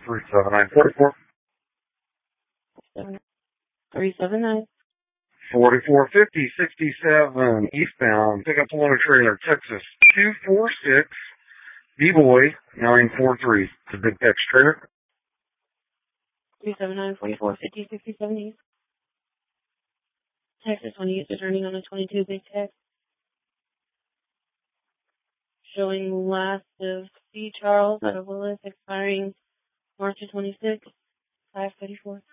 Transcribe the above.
37944. 379. 4450 67 eastbound. Pick up loader trailer, Texas 246. B-Boy 943. It's a big Tex trailer. 379 44 50 67 east. Texas, when you get turning on a 22 big Tex. Showing last of C. Charles out of Willis, expiring March of 26, 534.